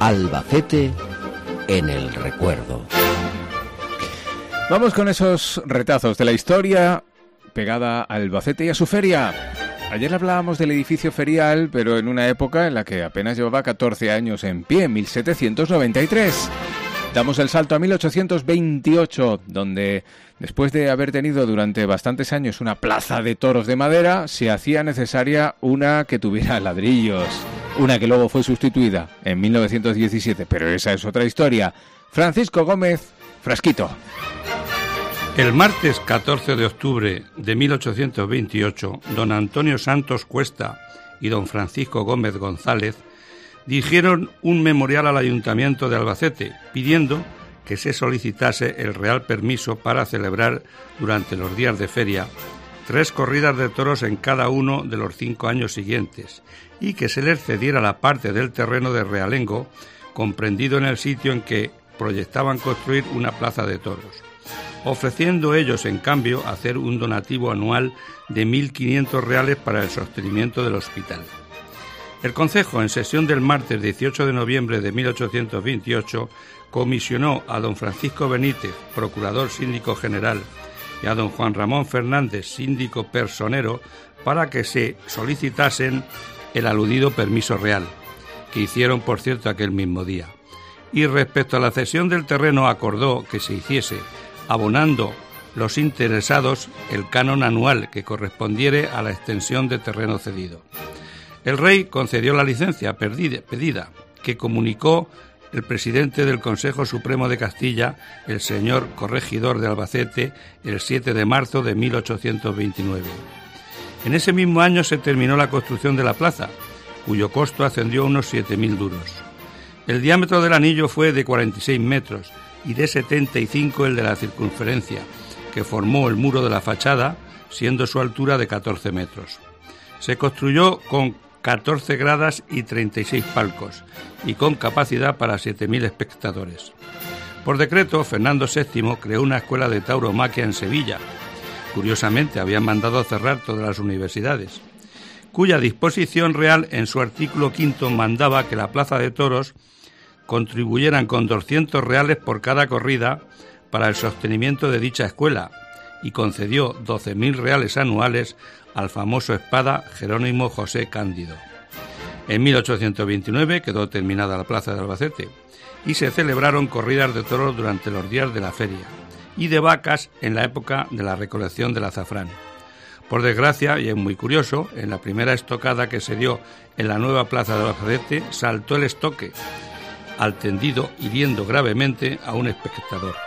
Albacete en el recuerdo. Vamos con esos retazos de la historia pegada a Albacete y a su feria. Ayer hablábamos del edificio ferial, pero en una época en la que apenas llevaba 14 años en pie, 1793. Damos el salto a 1828, donde después de haber tenido durante bastantes años una plaza de toros de madera, se hacía necesaria una que tuviera ladrillos. Una que luego fue sustituida en 1917, pero esa es otra historia. Francisco Gómez, Frasquito. El martes 14 de octubre de 1828, don Antonio Santos Cuesta y don Francisco Gómez González dirigieron un memorial al Ayuntamiento de Albacete, pidiendo que se solicitase el real permiso para celebrar durante los días de feria 3 corridas de toros en cada uno de los 5 años siguientes y que se les cediera la parte del terreno de realengo comprendido en el sitio en que proyectaban construir una plaza de toros, ofreciendo ellos en cambio hacer un donativo anual de 1.500 reales para el sostenimiento del hospital. El concejo, en sesión del martes 18 de noviembre de 1828, comisionó a don Francisco Benítez, procurador síndico general, y a don Juan Ramón Fernández, síndico personero, para que se solicitasen el aludido permiso real, que hicieron, por cierto, aquel mismo día. Y respecto a la cesión del terreno, acordó que se hiciese, abonando los interesados el canon anual que correspondiere a la extensión de terreno cedido. El rey concedió la licencia pedida, que comunicó el presidente del Consejo Supremo de Castilla, el señor corregidor de Albacete, el 7 de marzo de 1829. En ese mismo año se terminó la construcción de la plaza, cuyo costo ascendió a unos 7.000 duros. El diámetro del anillo fue de 46 metros y de 75 el de la circunferencia, que formó el muro de la fachada, siendo su altura de 14 metros. Se construyó con 14 gradas y 36 palcos, y con capacidad para 7.000 espectadores. Por decreto, Fernando VII creó una escuela de tauromaquia en Sevilla. Curiosamente, habían mandado cerrar todas las universidades, cuya disposición real en su artículo 5 mandaba que la plaza de toros contribuyeran con 200 reales por cada corrida para el sostenimiento de dicha escuela, y concedió 12.000 reales anuales al famoso espada Jerónimo José Cándido. En 1829 quedó terminada la plaza de Albacete y se celebraron corridas de toros durante los días de la feria y de vacas en la época de la recolección del azafrán. Por desgracia, y es muy curioso, en la primera estocada que se dio en la nueva plaza de Albacete saltó el estoque al tendido, hiriendo gravemente a un espectador.